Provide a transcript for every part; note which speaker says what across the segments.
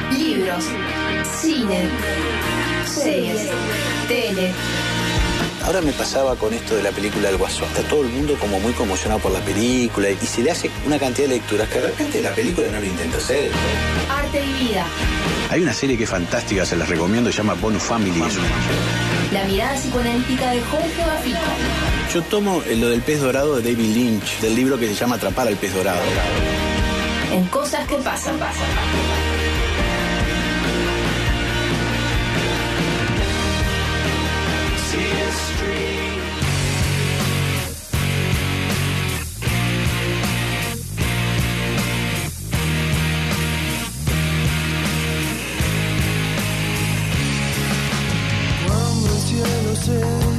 Speaker 1: libros, cine, series, tele.
Speaker 2: Ahora me pasaba con esto de la película del Guasón. Está todo el mundo como muy conmocionado por la película y se le hace una cantidad de lecturas que de repente la película no lo intenta hacer.
Speaker 1: Arte y vida.
Speaker 2: Hay una serie que es fantástica, se las recomiendo, se llama Bonus Family.
Speaker 1: La mirada psicoanalítica de Jorge Bafico.
Speaker 2: Yo tomo lo del pez dorado de David Lynch, del libro que se llama Atrapar al pez dorado.
Speaker 1: En cosas que pasan.
Speaker 3: Se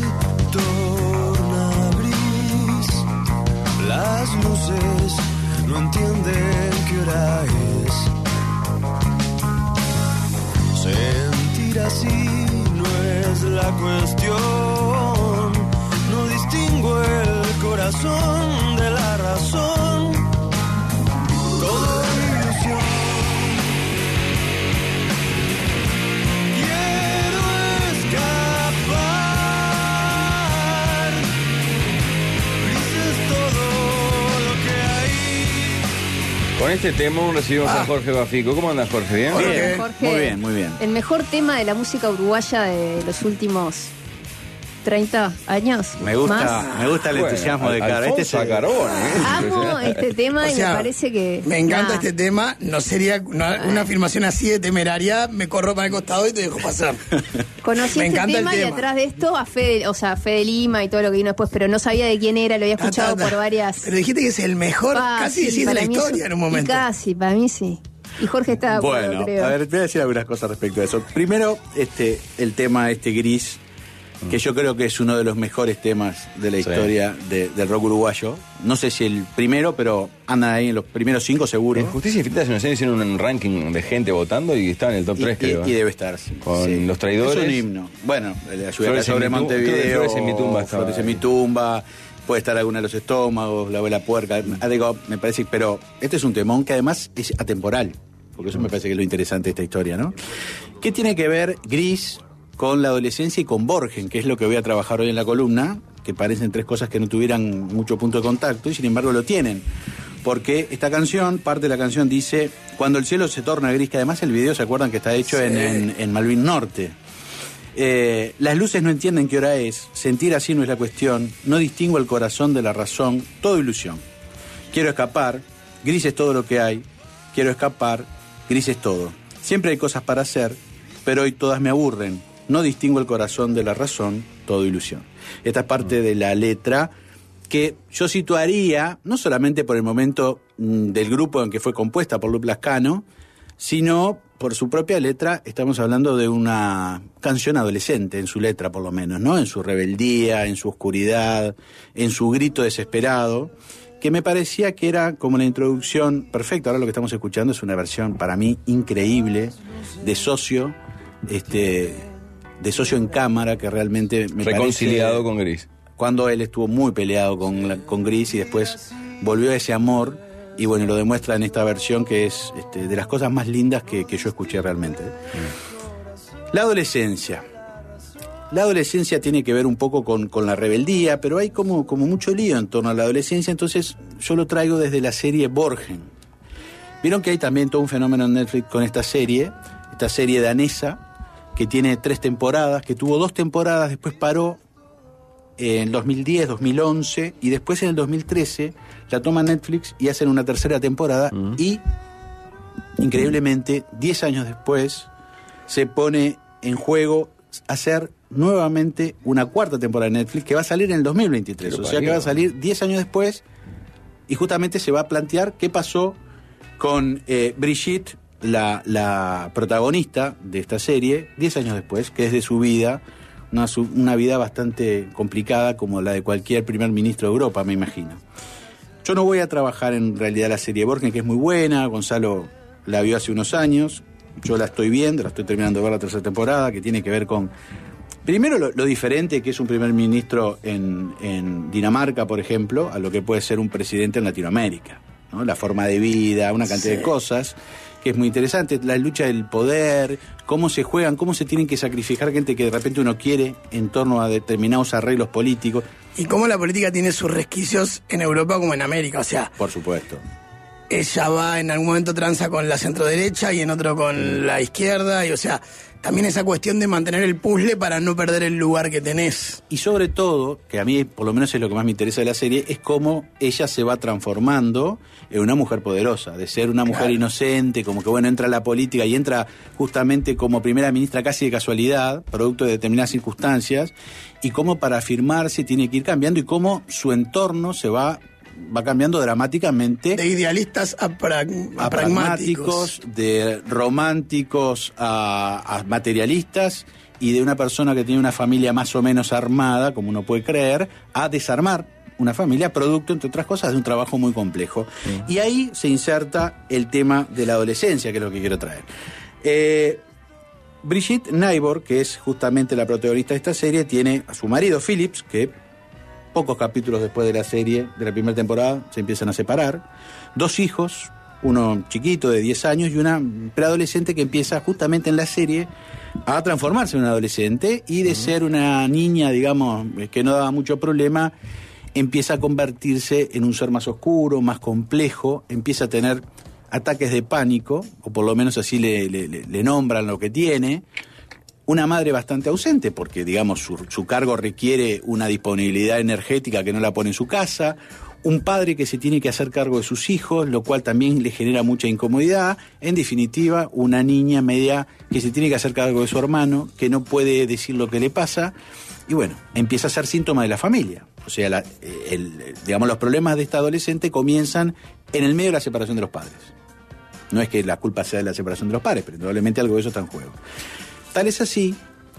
Speaker 3: torna gris, las luces no entienden qué hora es. Sentir así no es la cuestión, no distingo el corazón de la razón, todo es ilusión.
Speaker 4: Con este tema recibimos a Jorge Bafico. ¿Cómo andas, Jorge? ¿Bien?
Speaker 2: Bien,
Speaker 5: Jorge,
Speaker 2: muy bien, muy bien.
Speaker 5: El mejor tema de la música uruguaya de los últimos 30 años.
Speaker 2: Me gusta el entusiasmo de Cara.
Speaker 4: Este es Acarón,
Speaker 5: Amo este tema y me parece que...
Speaker 6: Me encanta este tema. No sería una afirmación así de temeraria. Me corro para el costado y te dejo pasar.
Speaker 5: Conocí
Speaker 6: me
Speaker 5: este
Speaker 6: encanta
Speaker 5: tema
Speaker 6: el
Speaker 5: y
Speaker 6: tema.
Speaker 5: atrás de esto a Fede Lima y todo lo que vino después, pero no sabía de quién era, lo había escuchado por varias...
Speaker 6: Pero dijiste que es el mejor, casi decís de la historia en un momento.
Speaker 5: Casi, para mí sí. Y Jorge está de acuerdo,
Speaker 2: Bueno,
Speaker 5: creo.
Speaker 2: a ver, voy a decir algunas cosas respecto a eso. Primero, el tema gris, que yo creo que es uno de los mejores temas de la historia del rock uruguayo. No sé si el primero, pero andan ahí en los primeros 5 seguro.
Speaker 4: En Justicia Infinita hace unos años hicieron un ranking de gente votando y estaba en el top 3, creo.
Speaker 2: Y debe estar, sí.
Speaker 4: Con Los Traidores.
Speaker 2: Es un himno. Bueno, la lluvia
Speaker 4: Flores
Speaker 2: sobre
Speaker 4: en mi
Speaker 2: Montevideo.
Speaker 4: Flores en mi tumba.
Speaker 2: Flores en mi tumba. Puede estar alguna de los estómagos, la abuela puerca. Digo, me parece, pero este es un temón que además es atemporal. Porque eso me parece que es lo interesante de esta historia, ¿no? ¿Qué tiene que ver Gris con la adolescencia y con Borgen, que es lo que voy a trabajar hoy en la columna, que parecen 3 cosas que no tuvieran mucho punto de contacto y sin embargo lo tienen? Porque esta canción, parte de la canción dice, cuando el cielo se torna gris, que además el video, ¿se acuerdan que está hecho en Malvin Norte? Las luces no entienden qué hora es, sentir así no es la cuestión, no distingo el corazón de la razón, todo ilusión. Quiero escapar, gris es todo lo que hay, quiero escapar, gris es todo. Siempre hay cosas para hacer, pero hoy todas me aburren. No distingo el corazón de la razón, todo ilusión. Esta es parte de la letra que yo situaría, no solamente por el momento del grupo en que fue compuesta por Lupe Lascano, sino por su propia letra. Estamos hablando de una canción adolescente, en su letra por lo menos, ¿no? En su rebeldía, en su oscuridad, en su grito desesperado, que me parecía que era como la introducción perfecta. Ahora lo que estamos escuchando es una versión para mí increíble de Socio, de Socio en cámara, que realmente me
Speaker 4: reconciliado
Speaker 2: parece,
Speaker 4: con Gris.
Speaker 2: Cuando él estuvo muy peleado con Gris y después volvió a ese amor, y bueno, lo demuestra en esta versión que es de las cosas más lindas que yo escuché realmente. La adolescencia. La adolescencia tiene que ver un poco con la rebeldía, pero hay como mucho lío en torno a la adolescencia, entonces yo lo traigo desde la serie Borgen. Vieron que hay también todo un fenómeno en Netflix con esta serie danesa, que tiene 3 temporadas, que tuvo 2 temporadas, después paró en 2010, 2011, y después en el 2013 la toma Netflix y hacen una 3ª temporada, y increíblemente 10 años después se pone en juego hacer nuevamente una 4ª temporada de Netflix que va a salir en el 2023, o sea que va a salir 10 años después, y justamente se va a plantear qué pasó con Brigitte, la protagonista de esta serie, 10 años después, que es de su vida, una vida bastante complicada como la de cualquier primer ministro de Europa, me imagino. Yo no voy a trabajar en realidad la serie Borgen, que es muy buena, Gonzalo la vio hace unos años, yo la estoy viendo, la estoy terminando de ver la 3ª temporada, que tiene que ver con, primero, lo diferente que es un primer ministro en Dinamarca, por ejemplo, a lo que puede ser un presidente en Latinoamérica, ¿no? La forma de vida, una cantidad de cosas. que es muy interesante, la lucha del poder, cómo se juegan, cómo se tienen que sacrificar gente que de repente uno quiere en torno a determinados arreglos políticos.
Speaker 6: Y cómo la política tiene sus resquicios en Europa como en América, o sea...
Speaker 2: Por supuesto.
Speaker 6: Ella va, en algún momento transa con la centroderecha y en otro con la izquierda, y o sea, también esa cuestión de mantener el puzzle para no perder el lugar que tenés.
Speaker 2: Y sobre todo, que a mí por lo menos es lo que más me interesa de la serie, es cómo ella se va transformando en una mujer poderosa, de ser una mujer inocente, como que bueno, entra a la política y entra justamente como primera ministra casi de casualidad, producto de determinadas circunstancias, y cómo para afirmarse tiene que ir cambiando y cómo su entorno se va cambiando dramáticamente.
Speaker 6: De idealistas a pragmáticos.
Speaker 2: De románticos a materialistas, y de una persona que tiene una familia más o menos armada, como uno puede creer, a desarmar una familia, producto, entre otras cosas, de un trabajo muy complejo. Y ahí se inserta el tema de la adolescencia, que es lo que quiero traer. Brigitte Nyborg, que es justamente la protagonista de esta serie, tiene a su marido Phillips, que pocos capítulos después de la serie, de la primera temporada, se empiezan a separar. 2 hijos, uno chiquito de 10 años y una preadolescente que empieza justamente en la serie a transformarse en una adolescente, y de ser una niña, digamos, que no daba mucho problema, empieza a convertirse en un ser más oscuro, más complejo, empieza a tener ataques de pánico, o por lo menos así le nombran lo que tiene. Una madre bastante ausente, porque digamos su cargo requiere una disponibilidad energética que no la pone en su casa. Un padre que se tiene que hacer cargo de sus hijos, lo cual también le genera mucha incomodidad. En definitiva, una niña media que se tiene que hacer cargo de su hermano, que no puede decir lo que le pasa. Y bueno, empieza a ser síntoma de la familia. O sea, digamos, los problemas de esta adolescente comienzan en el medio de la separación de los padres. No es que la culpa sea de la separación de los padres, pero probablemente algo de eso está en juego. Tal es así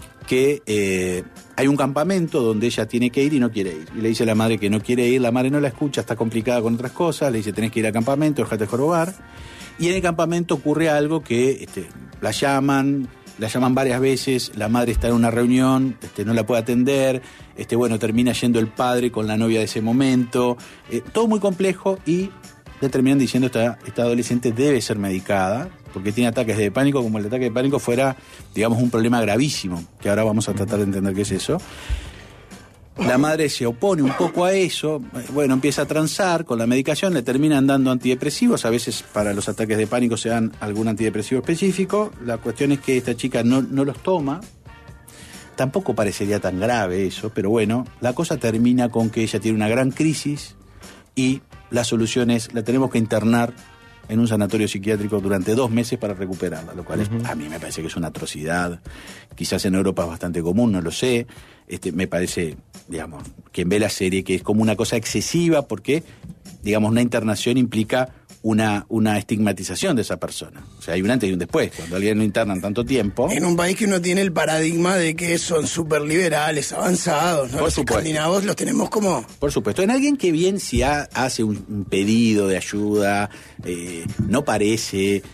Speaker 2: que hay un campamento donde ella tiene que ir y no quiere ir. Y le dice a la madre que no quiere ir, la madre no la escucha, está complicada con otras cosas, le dice tenés que ir al campamento, dejate jorobar. Y en el campamento ocurre algo que la llaman varias veces, la madre está en una reunión, no la puede atender, bueno, termina yendo el padre con la novia de ese momento, todo muy complejo, y le terminan diciendo esta adolescente debe ser medicada, porque tiene ataques de pánico, como el ataque de pánico fuera, digamos, un problema gravísimo, que ahora vamos a tratar de entender qué es eso. La madre se opone un poco a eso, bueno, empieza a transar con la medicación, le terminan dando antidepresivos, a veces para los ataques de pánico se dan algún antidepresivo específico. La cuestión es que esta chica no los toma, tampoco parecería tan grave eso, pero bueno, la cosa termina con que ella tiene una gran crisis y la solución es, la tenemos que internar en un sanatorio psiquiátrico durante 2 meses para recuperarla, lo cual a mí me parece que es una atrocidad. Quizás en Europa es bastante común, no lo sé. Me parece, digamos, quien ve la serie, que es como una cosa excesiva, porque, digamos, una internación implica una estigmatización de esa persona. O sea, hay un antes y un después. Cuando a alguien lo internan tanto tiempo...
Speaker 6: En un país que uno tiene el paradigma de que son súper liberales, avanzados, ¿no? Los escandinavos los tenemos como...
Speaker 2: Por supuesto. En alguien que bien si hace un pedido de ayuda, no parece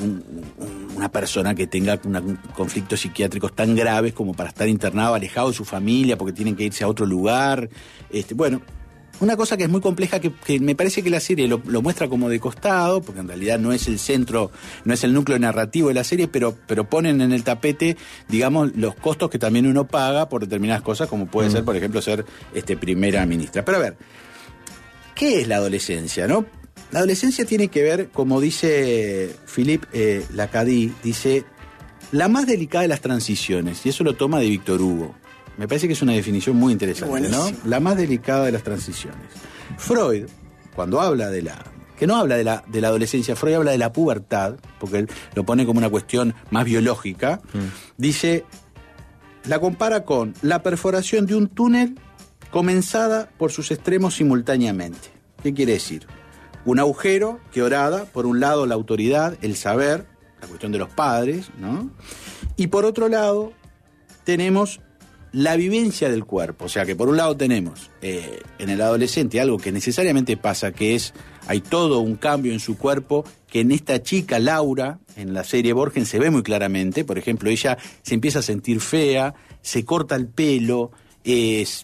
Speaker 2: una persona que tenga conflictos psiquiátricos tan graves como para estar internado, alejado de su familia, porque tienen que irse a otro lugar. Bueno... Una cosa que es muy compleja, que me parece que la serie lo muestra como de costado, porque en realidad no es el centro, no es el núcleo narrativo de la serie, pero ponen en el tapete, digamos, los costos que también uno paga por determinadas cosas, como puede ser, por ejemplo, ser primera ministra. Pero a ver, ¿qué es la adolescencia, no? La adolescencia tiene que ver, como dice Philippe Lacadie, dice, la más delicada de las transiciones, y eso lo toma de Víctor Hugo. Me parece que es una definición muy interesante, ¿no? La más delicada de las transiciones. Freud, cuando habla que no habla de la adolescencia, Freud habla de la pubertad, porque él lo pone como una cuestión más biológica, dice, la compara con la perforación de un túnel comenzada por sus extremos simultáneamente. ¿Qué quiere decir? Un agujero que orada, por un lado, la autoridad, el saber, la cuestión de los padres, ¿no? Y por otro lado, tenemos la vivencia del cuerpo. O sea que por un lado tenemos en el adolescente algo que necesariamente pasa, que es, hay todo un cambio en su cuerpo, que en esta chica, Laura, en la serie Borgen, se ve muy claramente. Por ejemplo, ella se empieza a sentir fea, se corta el pelo,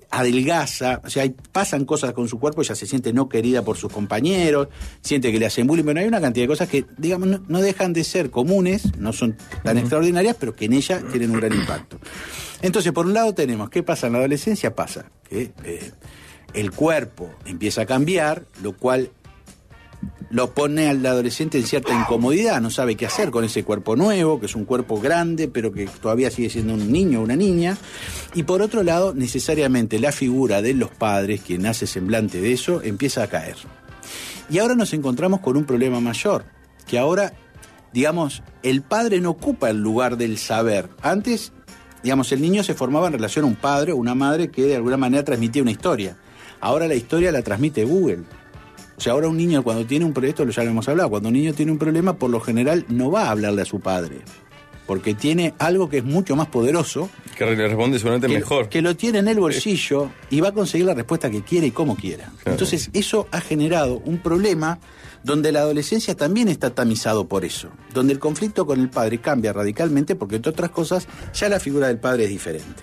Speaker 2: adelgaza, o sea, pasan cosas con su cuerpo, ella se siente no querida por sus compañeros, siente que le hacen bullying, pero hay una cantidad de cosas que, digamos, no dejan de ser comunes, no son tan extraordinarias, pero que en ella tienen un gran impacto. Entonces, por un lado tenemos, ¿qué pasa en la adolescencia? Pasa que el cuerpo empieza a cambiar, lo cual lo pone al adolescente en cierta incomodidad, no sabe qué hacer con ese cuerpo nuevo, que es un cuerpo grande, pero que todavía sigue siendo un niño o una niña. Y por otro lado, necesariamente la figura de los padres, quien hace semblante de eso, empieza a caer. Y ahora nos encontramos con un problema mayor, que ahora, digamos, el padre no ocupa el lugar del saber. Antes, digamos, el niño se formaba en relación a un padre o una madre que de alguna manera transmitía una historia. Ahora la historia la transmite Google. O sea, ahora un niño cuando tiene un problema, esto ya lo hemos hablado, cuando un niño tiene un problema, por lo general no va a hablarle a su padre, porque tiene algo que es mucho más poderoso.
Speaker 4: Que le responde seguramente mejor.
Speaker 2: Que lo tiene en el bolsillo y va a conseguir la respuesta que quiere y como quiera. Claro. Entonces, eso ha generado un problema donde la adolescencia también está tamizado por eso, donde el conflicto con el padre cambia radicalmente porque, entre otras cosas, ya la figura del padre es diferente.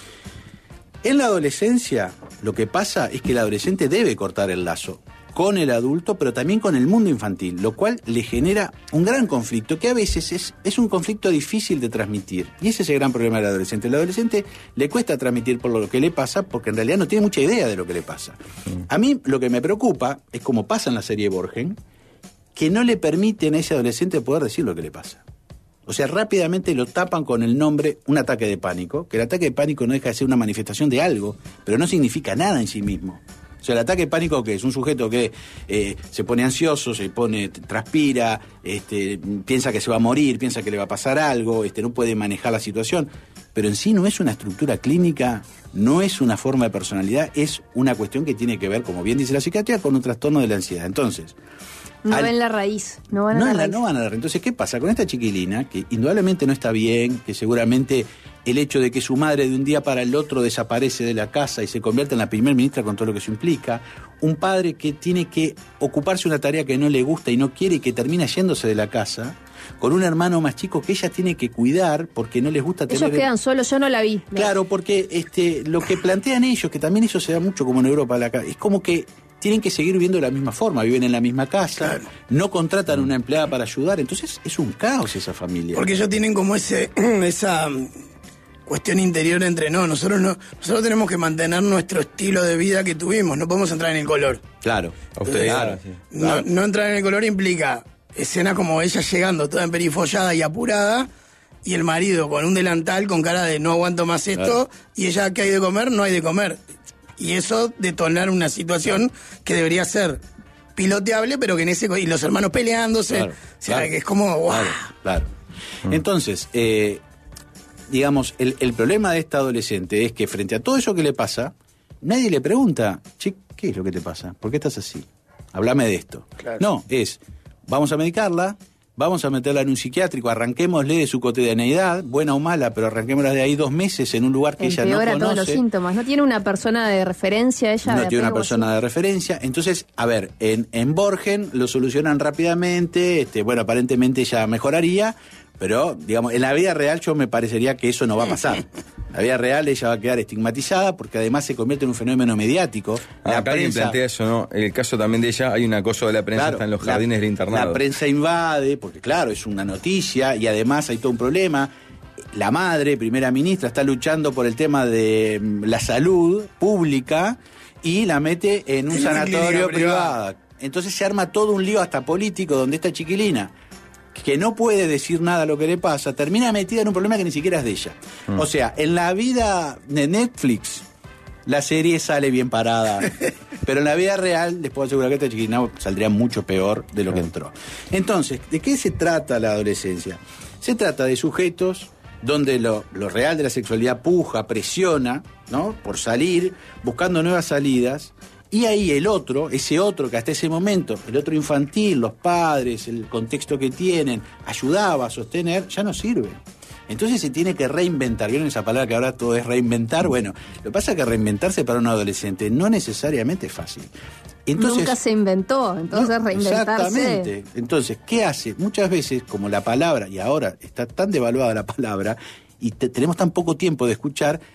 Speaker 2: En la adolescencia, lo que pasa es que el adolescente debe cortar el lazo con el adulto, pero también con el mundo infantil, lo cual le genera un gran conflicto, que a veces es un conflicto difícil de transmitir. Y ese es el gran problema del adolescente. Al adolescente le cuesta transmitir por lo que le pasa, porque en realidad no tiene mucha idea de lo que le pasa. A mí lo que me preocupa es, como pasa en la serie Borgen, que no le permiten a ese adolescente poder decir lo que le pasa. O sea, rápidamente lo tapan con el nombre un ataque de pánico, que el ataque de pánico no deja de ser una manifestación de algo, pero no significa nada en sí mismo. O sea, el ataque de pánico, ¿qué es? Un sujeto que se pone ansioso, transpira, piensa que se va a morir, piensa que le va a pasar algo, no puede manejar la situación. Pero en sí no es una estructura clínica, no es una forma de personalidad, es una cuestión que tiene que ver, como bien dice la psiquiatría, con un trastorno de la ansiedad. Entonces,
Speaker 5: no ven la raíz, no van a la raíz.
Speaker 2: No van a la raíz. Entonces, ¿qué pasa con esta chiquilina? Que indudablemente no está bien, que seguramente el hecho de que su madre de un día para el otro desaparece de la casa y se convierte en la primer ministra con todo lo que eso implica, un padre que tiene que ocuparse de una tarea que no le gusta y no quiere y que termina yéndose de la casa, con un hermano más chico que ella tiene que cuidar porque no les gusta tener...
Speaker 5: Ellos quedan solos, yo no la vi.
Speaker 2: Claro, porque lo que plantean ellos, que también eso se da mucho como en Europa, es como que tienen que seguir viviendo de la misma forma, viven en la misma casa, claro. No contratan una empleada para ayudar, entonces es un caos esa familia.
Speaker 6: Porque ellos tienen como esa cuestión interior entre nosotros tenemos que mantener nuestro estilo de vida que tuvimos, no podemos entrar en el color.
Speaker 2: Claro.
Speaker 4: A ustedes,
Speaker 2: claro.
Speaker 6: No entrar en el color implica escenas como ella llegando toda emperifollada y apurada, y el marido con un delantal con cara de no aguanto más esto, claro. Y ella, ¿qué hay de comer? No hay de comer. Y eso detonar una situación que debería ser piloteable, pero que y los hermanos peleándose, claro, o sea, claro, que es como ¡guau!
Speaker 2: Claro. Entonces, digamos, el problema de esta adolescente es que frente a todo eso que le pasa, nadie le pregunta, che, ¿qué es lo que te pasa? ¿Por qué estás así? Háblame de esto. Claro. No, vamos a medicarla, vamos a meterla en un psiquiátrico, arranquémosle de su cotidianeidad, buena o mala, pero arranquémosla de ahí 2 meses en un lugar que ella no conoce.
Speaker 5: Empeora todos los síntomas. ¿No tiene una persona de referencia ella?
Speaker 2: No tiene una persona de referencia. Entonces, a ver, en Borgen lo solucionan rápidamente, aparentemente ella mejoraría, pero, digamos, en la vida real yo me parecería que eso no va a pasar. En la vida real ella va a quedar estigmatizada porque además se convierte en un fenómeno mediático.
Speaker 4: Acá alguien plantea eso, ¿no? En el caso también de ella hay un acoso de la prensa, claro, está en los jardines del internado.
Speaker 2: La prensa invade, porque claro, es una noticia y además hay todo un problema. La madre, primera ministra, está luchando por el tema de la salud pública y la mete en un sanatorio privado. Entonces se arma todo un lío hasta político donde esta chiquilina, que no puede decir nada lo que le pasa, termina metida en un problema que ni siquiera es de ella. O sea, en la vida de Netflix, la serie sale bien parada, pero en la vida real, les puedo asegurar que esta chiquilina saldría mucho peor de lo que entró. Entonces, ¿de qué se trata la adolescencia? Se trata de sujetos donde lo real de la sexualidad puja, presiona, ¿no?, por salir, buscando nuevas salidas. Y ahí ese otro que hasta ese momento, el otro infantil, los padres, el contexto que tienen, ayudaba a sostener, ya no sirve. Entonces se tiene que reinventar. ¿Vieron esa palabra que ahora todo es reinventar? Bueno, lo que pasa es que reinventarse para un adolescente no necesariamente es fácil. Entonces,
Speaker 5: nunca se inventó, entonces reinventarse.
Speaker 2: Exactamente. Entonces, ¿qué hace? Muchas veces, como la palabra, y ahora está tan devaluada la palabra, y tenemos tan poco tiempo de escuchar,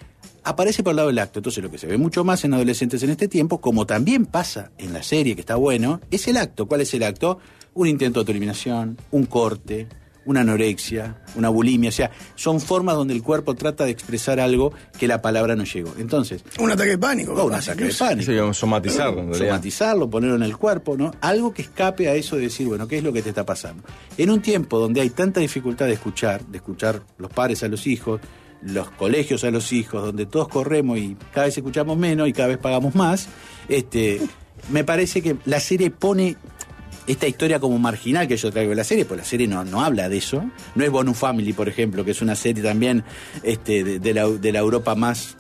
Speaker 2: aparece por el lado del acto. Entonces lo que se ve mucho más en adolescentes en este tiempo, como también pasa en la serie, que está bueno, es el acto. ¿Cuál es el acto? Un intento de autoeliminación, un corte, una anorexia, una bulimia. O sea, son formas donde el cuerpo trata de expresar algo que la palabra no llegó. Entonces,
Speaker 6: un ataque de pánico.
Speaker 2: Un ataque de pánico.
Speaker 4: Eso digamos, somatizarlo, en realidad.
Speaker 2: Somatizarlo, ponerlo en el cuerpo, ¿no? Algo que escape a eso de decir, bueno, ¿qué es lo que te está pasando? En un tiempo donde hay tanta dificultad de escuchar los padres a los hijos, los colegios a los hijos, donde todos corremos y cada vez escuchamos menos y cada vez pagamos más, me parece que la serie pone esta historia como marginal que yo traigo de la serie, pues la serie no habla de eso. No es Bonus Family, por ejemplo, que es una serie también de la Europa más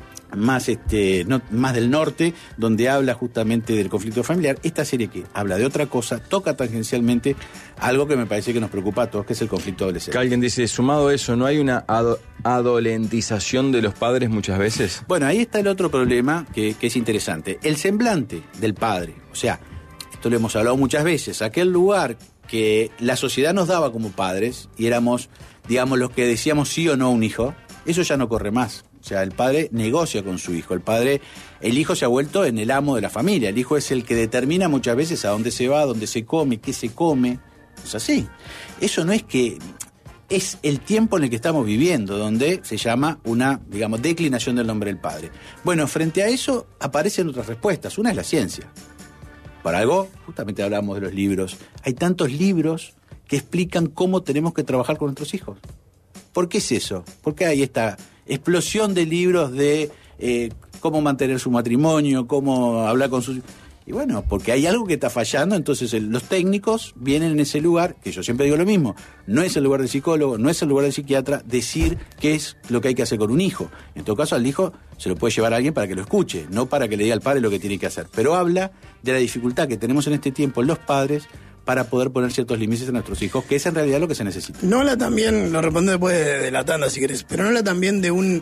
Speaker 2: del norte, donde habla justamente del conflicto familiar. Esta serie que habla de otra cosa, toca tangencialmente algo que me parece que nos preocupa a todos, que es el conflicto adolescente.
Speaker 4: Que alguien dice, sumado a eso, ¿no hay una adolentización de los padres muchas veces?
Speaker 2: Bueno, ahí está el otro problema que es interesante. El semblante del padre, o sea, esto lo hemos hablado muchas veces, aquel lugar que la sociedad nos daba como padres y éramos, digamos, los que decíamos sí o no a un hijo, eso ya no corre más. O sea, el padre negocia con su hijo, el hijo se ha vuelto en el amo de la familia, el hijo es el que determina muchas veces a dónde se va, dónde se come, qué se come, es así. Eso no es que... Es el tiempo en el que estamos viviendo, donde se llama una, digamos, declinación del nombre del padre. Bueno, frente a eso aparecen otras respuestas. Una es la ciencia. Por algo, justamente hablamos de los libros. Hay tantos libros que explican cómo tenemos que trabajar con nuestros hijos. ¿Por qué es eso? ¿Por qué hay esta explosión de libros de cómo mantener su matrimonio, cómo hablar con sus... Y bueno, porque hay algo que está fallando, entonces los técnicos vienen en ese lugar, que yo siempre digo lo mismo, no es el lugar del psicólogo, no es el lugar del psiquiatra, decir qué es lo que hay que hacer con un hijo. En todo caso, al hijo se lo puede llevar a alguien para que lo escuche, no para que le diga al padre lo que tiene que hacer. Pero habla de la dificultad que tenemos en este tiempo los padres para poder poner ciertos límites a nuestros hijos, que es en realidad lo que se necesita.
Speaker 6: No habla también, lo respondo después de la tanda si querés, pero no habla también de un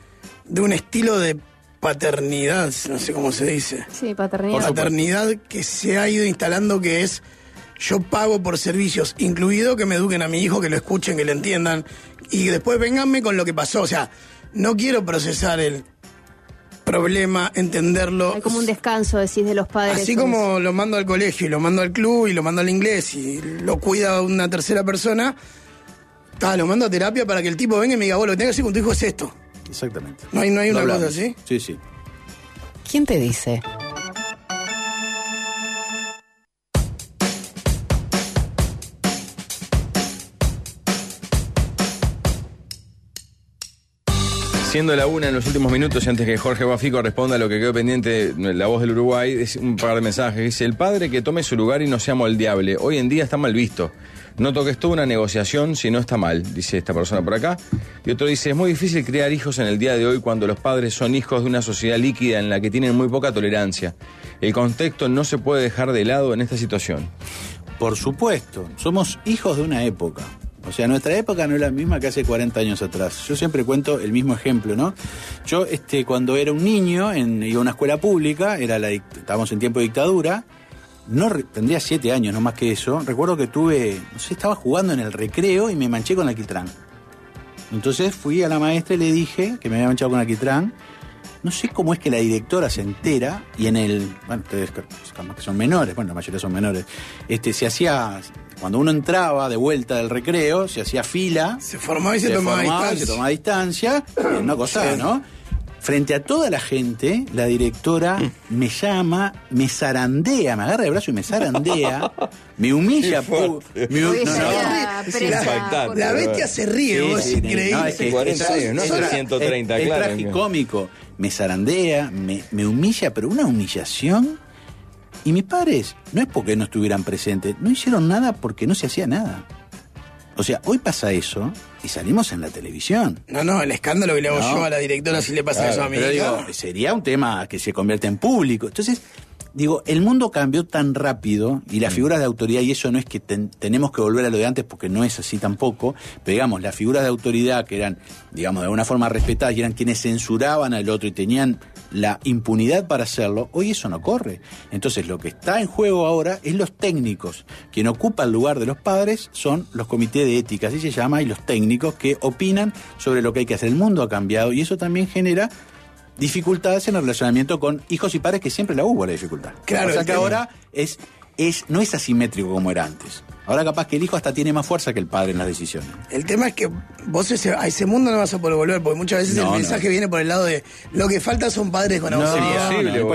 Speaker 6: estilo de paternidad, no sé cómo se dice.
Speaker 5: Sí, paternidad.
Speaker 6: Paternidad que se ha ido instalando, que es yo pago por servicios, incluido que me eduquen a mi hijo, que lo escuchen, que lo entiendan, y después vénganme con lo que pasó. O sea, no quiero procesar el problema, entenderlo.
Speaker 5: Hay como un descanso, decís, de los padres.
Speaker 6: Así como lo mando al colegio, y lo mando al club, y lo mando al inglés, y lo cuida una tercera persona, lo mando a terapia para que el tipo venga y me diga, vos lo que tenés que hacer con tu hijo es esto.
Speaker 2: Exactamente.
Speaker 6: ¿No hay una cosa así?
Speaker 2: Sí, sí.
Speaker 7: ¿Quién te dice?
Speaker 4: Siendo la una en los últimos minutos, y antes que Jorge Bafico responda a lo que quedó pendiente, la voz del Uruguay, es un par de mensajes. Dice, el padre que tome su lugar y no sea moldeable, hoy en día está mal visto. Noto que es toda una negociación si no está mal, dice esta persona por acá. Y otro dice, es muy difícil criar hijos en el día de hoy cuando los padres son hijos de una sociedad líquida en la que tienen muy poca tolerancia. El contexto no se puede dejar de lado en esta situación.
Speaker 2: Por supuesto, somos hijos de una época. O sea, nuestra época no es la misma que hace 40 años atrás. Yo siempre cuento el mismo ejemplo, ¿no? Yo, cuando era un niño, iba a una escuela pública, estábamos en tiempo de dictadura, tendría 7 años, no más que eso. Recuerdo que estaba jugando en el recreo y me manché con alquitrán. Entonces fui a la maestra y le dije que me había manchado con alquitrán. No sé cómo es que la directora se entera y ustedes que son menores, la mayoría son menores, se hacía... Cuando uno entraba de vuelta del recreo, se hacía fila.
Speaker 6: Se formaba y se tomaba
Speaker 2: distancia. Una cosa, ¿no? Frente a toda la gente, la directora me llama, me zarandea, me agarra el brazo y me zarandea, me humilla.
Speaker 6: La bestia se ríe, vos, es increíble.
Speaker 4: No, es que 40 años, no es 130,
Speaker 2: es
Speaker 4: claro.
Speaker 2: Es tragicómico. Me zarandea, me humilla, pero una humillación. Y mis padres, no es porque no estuvieran presentes, no hicieron nada porque no se hacía nada. O sea, hoy pasa eso y salimos en la televisión.
Speaker 6: No, el escándalo que le hago yo a la directora si le pasa eso a mi hija.
Speaker 2: Digo, sería un tema que se convierte en público. Entonces, digo, el mundo cambió tan rápido y las figuras de autoridad, y eso no es que tenemos que volver a lo de antes porque no es así tampoco, pero digamos, las figuras de autoridad que eran, digamos, de alguna forma respetadas y eran quienes censuraban al otro y tenían la impunidad para hacerlo, hoy eso no corre. Entonces lo que está en juego ahora es los técnicos. Quien ocupa el lugar de los padres son los comités de ética, así se llama, y los técnicos que opinan sobre lo que hay que hacer. El mundo ha cambiado y eso también genera dificultades en el relacionamiento con hijos y padres, que siempre la hubo la dificultad.
Speaker 6: Claro,
Speaker 2: o sea que ahora no es asimétrico como era antes. Ahora capaz que el hijo hasta tiene más fuerza que el padre en las decisiones.
Speaker 6: El tema es que vos a ese mundo no vas a poder volver, porque muchas veces el mensaje viene por el lado de lo que falta son padres con autoridad.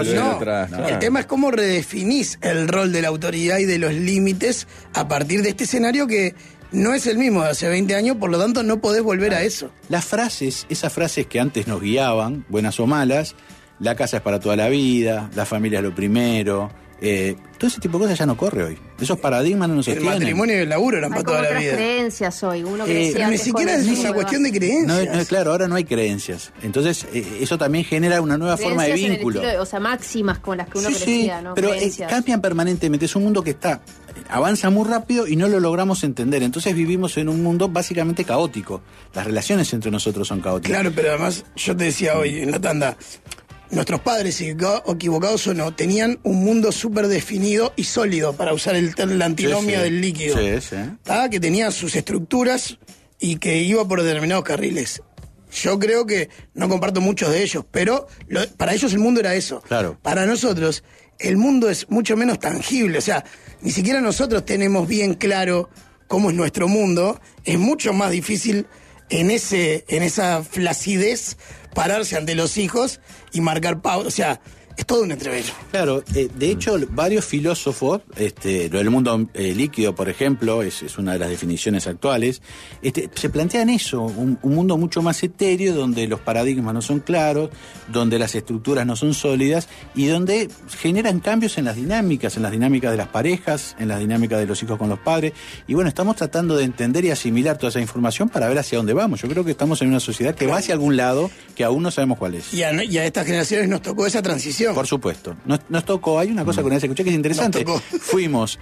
Speaker 6: El tema es cómo redefinís el rol de la autoridad y de los límites a partir de este escenario que no es el mismo de hace 20 años, por lo tanto no podés volver a eso.
Speaker 2: Las frases, esas frases que antes nos guiaban, buenas o malas, la casa es para toda la vida, la familia es lo primero, todo ese tipo de cosas ya no corre hoy. Esos paradigmas no nos sostienen.
Speaker 6: El matrimonio y el laburo eran para toda la vida.
Speaker 5: Hay creencias hoy, uno crecía
Speaker 6: pero ni siquiera es una cuestión de creencias.
Speaker 2: Claro, ahora no hay creencias. Entonces, eso también genera una nueva forma de vínculo.
Speaker 5: O sea, máximas con las que uno crecía, ¿no?
Speaker 2: Pero cambian permanentemente. Es un mundo que avanza muy rápido y no lo logramos entender. Entonces vivimos en un mundo básicamente caótico. Las relaciones entre nosotros son caóticas.
Speaker 6: Claro, pero además, yo te decía hoy en la tanda, nuestros padres, equivocados o no, tenían un mundo súper definido y sólido, para usar la antinomia del líquido. Que tenía sus estructuras y que iba por determinados carriles. Yo creo que no comparto muchos de ellos, pero para ellos el mundo era eso.
Speaker 2: Claro.
Speaker 6: Para nosotros, el mundo es mucho menos tangible. O sea, ni siquiera nosotros tenemos bien claro cómo es nuestro mundo. Es mucho más difícil en esa flacidez pararse ante los hijos y marcar pauta. O sea, es todo un entrevero.
Speaker 2: Claro, de hecho, varios filósofos, lo del mundo líquido, por ejemplo, es una de las definiciones actuales, se plantean eso, un mundo mucho más etéreo, donde los paradigmas no son claros, donde las estructuras no son sólidas y donde generan cambios en las dinámicas de las parejas, en las dinámicas de los hijos con los padres. Y bueno, estamos tratando de entender y asimilar toda esa información para ver hacia dónde vamos. Yo creo que estamos en una sociedad que va hacia algún lado que aún no sabemos cuál es.
Speaker 6: Y a estas generaciones nos tocó esa transición.
Speaker 2: Por supuesto. Nos tocó, hay una cosa que una vez escuché que es interesante. Fuimos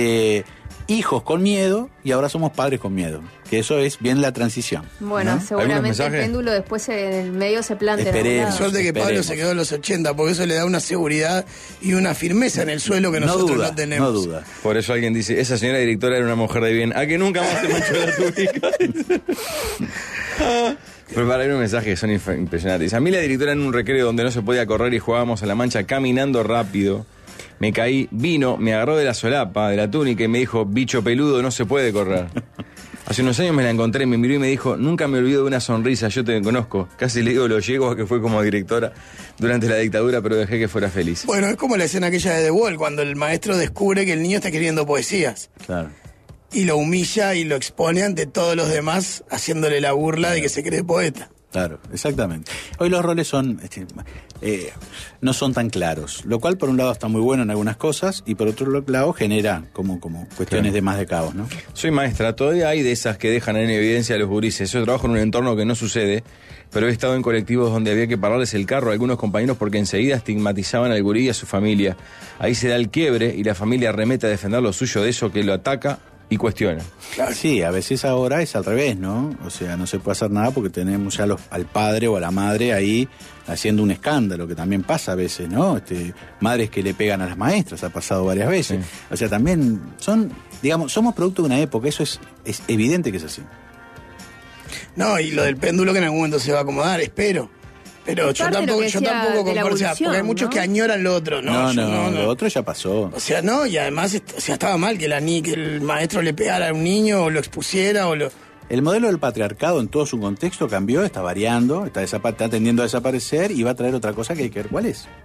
Speaker 2: hijos con miedo y ahora somos padres con miedo. Que eso es bien la transición.
Speaker 5: Bueno, ¿no? Seguramente el péndulo después en el medio se plantea.
Speaker 6: Suerte que Pablo se quedó en los 80, porque eso le da una seguridad y una firmeza en el suelo que nosotros no tenemos.
Speaker 2: No duda.
Speaker 4: Por eso alguien dice, esa señora directora era una mujer de bien. ¿A que nunca más te manchó la túnica? Pero para ver un mensaje que son impresionantes. A mí la directora, en un recreo donde no se podía correr y jugábamos a la mancha caminando rápido, me caí, vino, me agarró de la solapa, de la túnica y me dijo, bicho peludo, no se puede correr. Hace unos años me la encontré, me miró y me dijo, nunca me olvido de una sonrisa, yo te conozco. Casi le digo lo llego a que fue como directora durante la dictadura, pero dejé que fuera feliz.
Speaker 6: Bueno, es como la escena aquella de The Wall, cuando el maestro descubre que el niño está escribiendo poesías.
Speaker 2: Claro.
Speaker 6: Y lo humilla y lo expone ante todos los demás, haciéndole la burla de que se cree poeta.
Speaker 2: Claro, exactamente. Hoy los roles no son tan claros, lo cual por un lado está muy bueno en algunas cosas y por otro lado genera como cuestiones de más de caos, ¿no?
Speaker 4: Soy maestra, todavía hay de esas que dejan en evidencia a los gurises. Yo trabajo en un entorno que no sucede, pero he estado en colectivos donde había que pararles el carro a algunos compañeros porque enseguida estigmatizaban al gurí y a su familia. Ahí se da el quiebre y la familia remete a defender lo suyo de eso que lo ataca y cuestiona.
Speaker 2: Claro. Sí, a veces ahora es al revés, ¿no? O sea, no se puede hacer nada porque tenemos ya al padre o a la madre ahí haciendo un escándalo, que también pasa a veces, ¿no? Madres que le pegan a las maestras, ha pasado varias veces. Sí. O sea, también somos producto de una época, eso es evidente que es así.
Speaker 6: No, y lo del péndulo que en algún momento se va a acomodar, espero. Pero yo tampoco porque hay muchos que añoran lo otro, ¿no?
Speaker 2: No, lo otro ya pasó.
Speaker 6: O sea, no, y además estaba mal que el maestro le pegara a un niño o lo expusiera o lo...
Speaker 2: El modelo del patriarcado en todo su contexto cambió, está variando, está tendiendo a desaparecer y va a traer otra cosa que hay que ver cuál es.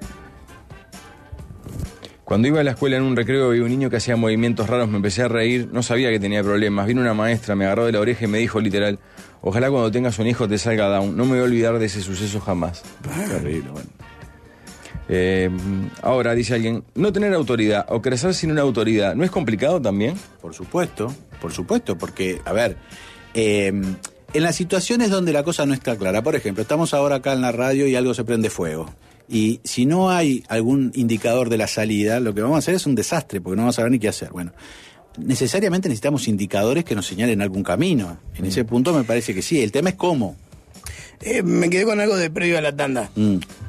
Speaker 4: Cuando iba a la escuela en un recreo vi un niño que hacía movimientos raros, me empecé a reír, no sabía que tenía problemas. Vino una maestra, me agarró de la oreja y me dijo literal, ojalá cuando tengas un hijo te salga Down, no me voy a olvidar de ese suceso jamás.
Speaker 2: Terrible, bueno.
Speaker 4: Ahora, dice alguien, no tener autoridad o crecer sin una autoridad, ¿no es complicado también?
Speaker 2: Por supuesto, porque, a ver, en las situaciones donde la cosa no está clara, por ejemplo, estamos ahora acá en la radio y algo se prende fuego. Y si no hay algún indicador de la salida, lo que vamos a hacer es un desastre, porque no vamos a saber ni qué hacer. Bueno, necesariamente necesitamos indicadores que nos señalen algún camino. En ese punto me parece que sí. El tema es cómo.
Speaker 6: Me quedé con algo de previo a la tanda.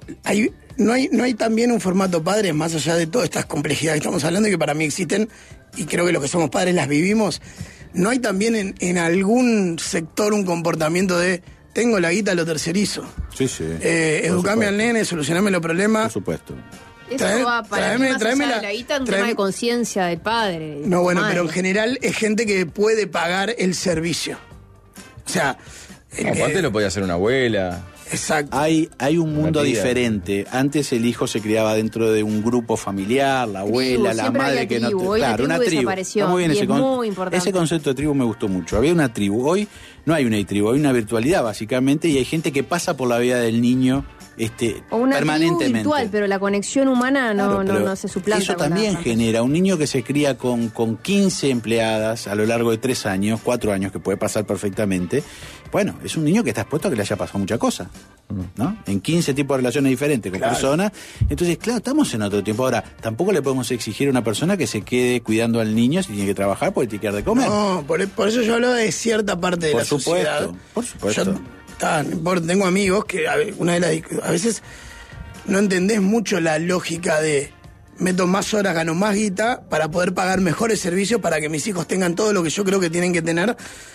Speaker 6: no hay también un formato padre, más allá de todas estas complejidades que estamos hablando y que para mí existen, y creo que los que somos padres las vivimos. ¿No hay también en algún sector un comportamiento de tengo la guita, lo tercerizo?
Speaker 2: Sí, sí.
Speaker 6: Educame al nene, solucioname los problemas.
Speaker 2: Por supuesto.
Speaker 5: Eso va para mí más allá de la guita, un tema de conciencia del padre.
Speaker 6: No, bueno, pero en general es gente que puede pagar el servicio. O sea...
Speaker 4: aparte lo podía hacer una abuela.
Speaker 6: Exacto.
Speaker 2: Hay un mundo
Speaker 4: tía.
Speaker 2: diferente. Antes el hijo se criaba dentro de un grupo familiar, la abuela, la madre que
Speaker 5: tribu.
Speaker 2: no...
Speaker 5: Hoy
Speaker 2: Claro,
Speaker 5: la
Speaker 2: una
Speaker 5: tribu
Speaker 2: tribu.
Speaker 5: desapareció,
Speaker 2: Está muy bien
Speaker 5: y es muy importante.
Speaker 2: ese concepto de tribu me gustó mucho. Había una tribu. Hoy no hay una tribu, hay una virtualidad básicamente, y hay gente que pasa por la vida del niño
Speaker 5: o una
Speaker 2: permanentemente.
Speaker 5: tribu virtual, pero la conexión humana no se suplanta.
Speaker 2: Eso
Speaker 5: con
Speaker 2: también
Speaker 5: la
Speaker 2: genera un niño que se cría con 15 empleadas a lo largo de 3 años, 4 años, que puede pasar perfectamente. Bueno, es un niño que está expuesto a que le haya pasado mucha cosa, ¿no? En 15 tipos de relaciones diferentes con personas. Entonces, claro, estamos en otro tiempo. Ahora, tampoco le podemos exigir a una persona que se quede cuidando al niño si tiene que trabajar porque tiene que dar de comer.
Speaker 6: No, por eso yo hablo de cierta parte de la sociedad.
Speaker 2: Por supuesto.
Speaker 6: Tengo amigos que a veces no entendés mucho la lógica de meto más horas, gano más guita para poder pagar mejores servicios para que mis hijos tengan todo lo que yo creo que tienen que tener,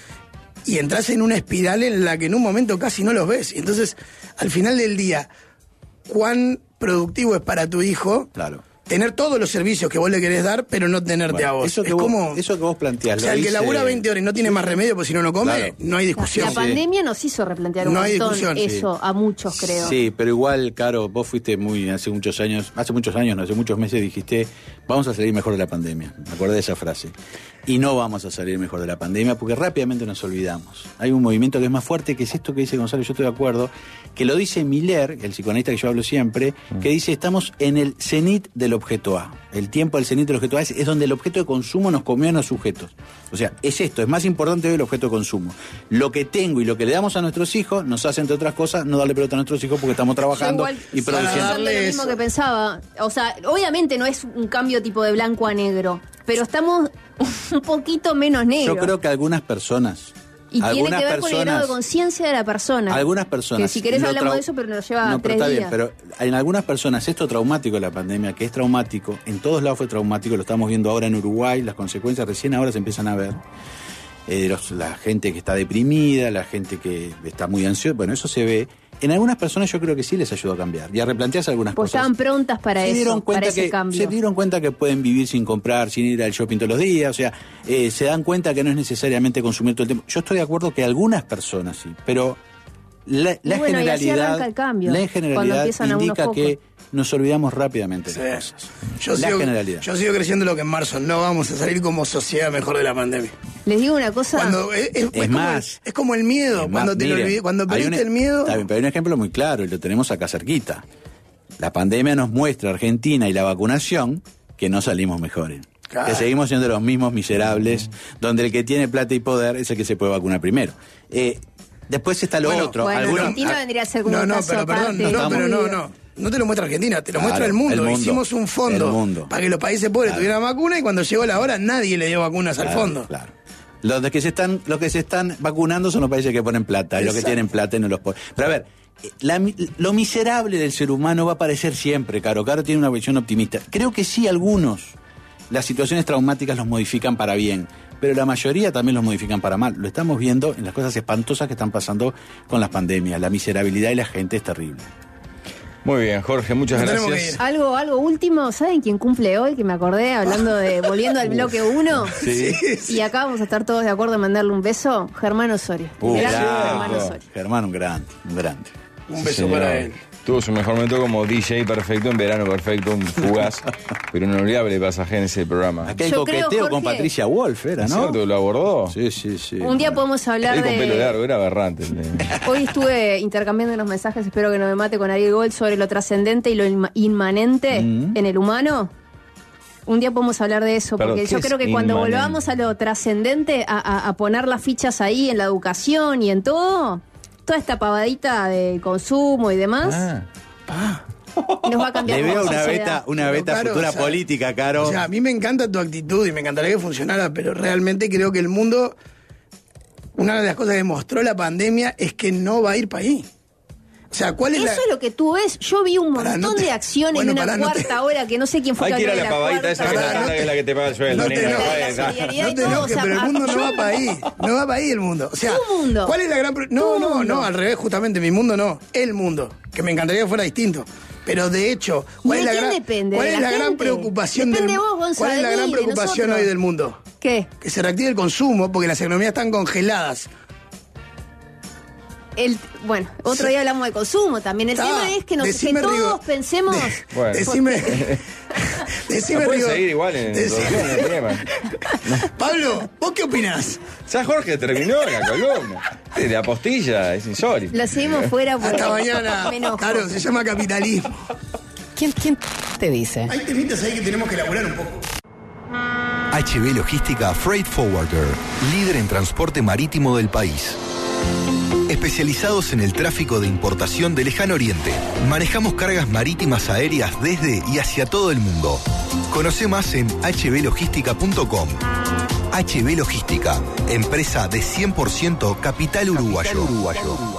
Speaker 6: y entras en una espiral en la que en un momento casi no los ves. Y entonces, al final del día, ¿cuán productivo es para tu hijo?
Speaker 2: Claro.
Speaker 6: Tener todos los servicios que vos le querés dar, pero no tenerte a vos.
Speaker 2: Eso que vos planteás.
Speaker 6: O sea, el que labura 20 horas y no tiene más remedio, pues si no come, claro, no hay discusión.
Speaker 5: La pandemia nos hizo replantear un montón eso, a muchos, creo.
Speaker 2: Sí, pero igual, Caro, vos fuiste hace muchos meses dijiste, vamos a salir mejor de la pandemia. Me acordé de esa frase. Y no vamos a salir mejor de la pandemia porque rápidamente nos olvidamos. Hay un movimiento que es más fuerte, que es esto que dice Gonzalo, yo estoy de acuerdo, que lo dice Miller, el psicoanalista que yo hablo siempre, que dice, estamos en el cenit del objeto A. El tiempo del cenit del objeto A es donde el objeto de consumo nos comió a los sujetos. O sea, es esto, es más importante hoy el objeto de consumo. Lo que tengo y lo que le damos a nuestros hijos nos hace, entre otras cosas, no darle pelota a nuestros hijos porque estamos trabajando y produciendo.
Speaker 5: Lo mismo que pensaba. O sea, obviamente no es un cambio tipo de blanco a negro, pero estamos un poquito menos negros.
Speaker 2: Yo creo que algunas personas...
Speaker 5: Y tiene que ver con el grado de conciencia de la persona.
Speaker 2: Algunas personas.
Speaker 5: Que si querés hablamos de eso, pero nos lleva 3
Speaker 2: está
Speaker 5: días.
Speaker 2: Bien, pero en algunas personas esto traumático de la pandemia, que es traumático, en todos lados fue traumático, lo estamos viendo ahora en Uruguay, las consecuencias recién ahora se empiezan a ver. La gente que está deprimida, la gente que está muy ansiosa, bueno, eso se ve. En algunas personas yo creo que sí les ayudó a cambiar y a replantearse algunas cosas.
Speaker 5: Pues estaban prontas para eso, para ese cambio.
Speaker 2: Se dieron cuenta que pueden vivir sin comprar, sin ir al shopping todos los días, o sea, se dan cuenta que no es necesariamente consumir todo el tiempo. Yo estoy de acuerdo que algunas personas sí, pero la generalidad indica que nos olvidamos rápidamente de las cosas.
Speaker 6: Yo sigo creyendo lo que en marzo no vamos a salir como sociedad mejor de la pandemia.
Speaker 5: Les digo una cosa.
Speaker 6: Es como el miedo. Cuando perdiste el miedo.
Speaker 2: Está bien, pero hay un ejemplo muy claro y lo tenemos acá cerquita. La pandemia nos muestra, Argentina y la vacunación, que no salimos mejores. Claro. Que seguimos siendo los mismos miserables, donde el que tiene plata y poder es el que se puede vacunar primero. Después está lo otro.
Speaker 5: Bueno, Argentina vendría a ser como un caso aparte.
Speaker 6: No te lo muestra Argentina, te lo muestra el mundo. Hicimos un fondo para que los países pobres tuvieran vacuna y cuando llegó la hora nadie le dio vacunas al fondo.
Speaker 2: Claro. Los que se están vacunando son los países que ponen plata, y los que tienen plata y no los ponen. Pero a ver, lo miserable del ser humano va a aparecer siempre, Caro. Caro tiene una visión optimista. Creo que sí, las situaciones traumáticas los modifican para bien, pero la mayoría también los modifican para mal. Lo estamos viendo en las cosas espantosas que están pasando con las pandemias. La miserabilidad y la gente es terrible.
Speaker 4: Muy bien, Jorge, muchas gracias.
Speaker 5: Algo último, ¿saben quién cumple hoy? Que me acordé, hablando de, volviendo al bloque 1.
Speaker 2: Sí.
Speaker 5: Y acá vamos a estar todos de acuerdo en mandarle un beso. Germán Osorio.
Speaker 2: Germán Osorio. Germán, un grande.
Speaker 6: Un beso para él.
Speaker 4: Tuvo su mejor momento como DJ perfecto, en verano perfecto, un fugaz, pero un inolvidable pasaje en ese programa.
Speaker 2: Aquel coqueteo con Patricia Wolf era, ¿no?
Speaker 4: ¿Lo abordó?
Speaker 2: Sí.
Speaker 5: Un día podemos hablar
Speaker 4: con pelo largo, era aberrante.
Speaker 5: Hoy estuve intercambiando unos mensajes, espero que no me mate, con Ariel Gold sobre lo trascendente y lo inmanente en el humano. Un día podemos hablar de eso, porque yo creo que cuando volvamos a lo trascendente, a poner las fichas ahí en la educación y en todo... Toda esta pavadita de consumo y demás nos va a cambiar.
Speaker 2: Le veo una beta
Speaker 6: Caro,
Speaker 2: futura política, Caro.
Speaker 6: O sea, a mí me encanta tu actitud y me encantaría que funcionara, pero realmente creo que el mundo, una de las cosas que mostró la pandemia es que no va a ir para ahí. O sea, ¿cuál es
Speaker 5: Eso es lo que tú ves. Yo vi un montón de acciones en una cuarta hora que no sé quién fue.
Speaker 4: Hay que ir a la pavadita esa que es la que te paga el sueldo.
Speaker 6: No te enojes, pero el mundo no va para ahí. No va para ahí el mundo. O sea,
Speaker 5: tu mundo.
Speaker 6: ¿cuál es la gran... No, al revés, justamente, mi mundo no. El mundo. Que me encantaría que fuera distinto. Pero de hecho, ¿cuál es la gran preocupación ¿cuál es la gran preocupación hoy del mundo?
Speaker 5: ¿Qué?
Speaker 6: Que se reactive el consumo porque las economías están congeladas.
Speaker 5: Bueno, otro día hablamos de consumo también. El tema es que todos pensemos...
Speaker 6: Decime
Speaker 4: puedes seguir igual en el tema.
Speaker 6: Pablo, ¿vos qué opinás?
Speaker 4: Ya Jorge terminó la columna. De apostilla, es insólito.
Speaker 5: La seguimos fuera porque
Speaker 6: hasta mañana.
Speaker 5: Me enojo.
Speaker 6: Claro, se llama capitalismo.
Speaker 7: ¿Quién te dice?
Speaker 6: Hay temitas ahí que tenemos que elaborar un poco.
Speaker 8: HB Logística Freight Forwarder, líder en transporte marítimo del país. Especializados en el tráfico de importación del Lejano Oriente. Manejamos cargas marítimas aéreas desde y hacia todo el mundo. Conoce más en hblogística.com. HB Logística, empresa de 100% capital uruguayo.